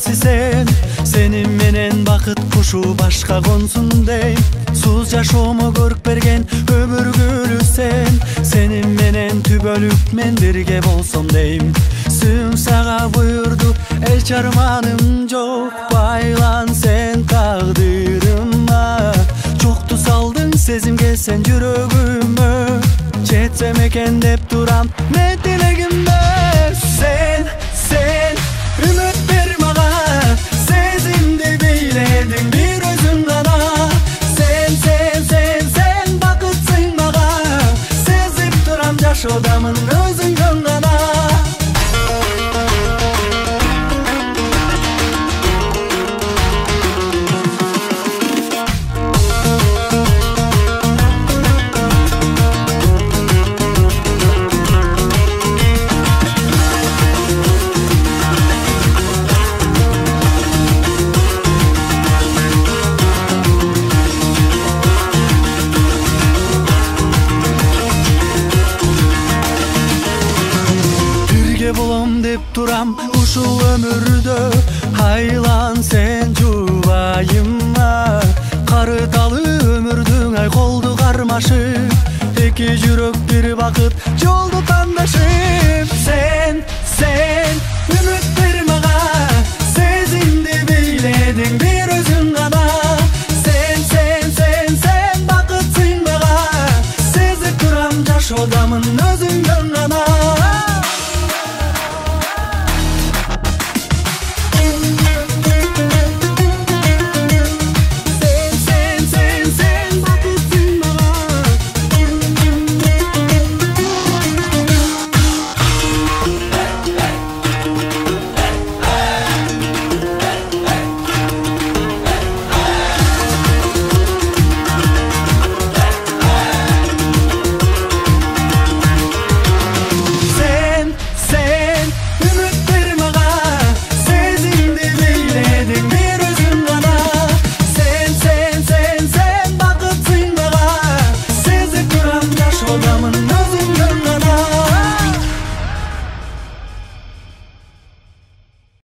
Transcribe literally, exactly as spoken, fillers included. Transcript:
нерси сен, сенин менен бакыт кушу башка консун дейм. Сууз жашоому көрүп берген өмүргүлү сен, сенин менен түбөлүк мен бирге болсом дейм. Сүйүм сага буйурду, эч арманым жок, байлан сен тагдырыма. Жокту салдың сезимге сен жүрөгүмө, жетсем экен деп турам не тилегимде. Сен, сен үмүт бер мага, сезимди бийледиң бир өзүң гана. Сен, сен, сен, сен бакытсың мага, сезип турам жашоодамын өзүңдөн гана. Болом деп турам ушул өмүрдө, айлан сен жубайыма. Карыталы өмүрдүң ай колду кармашы, эки жүрөк бир бакыт жолду тандашып.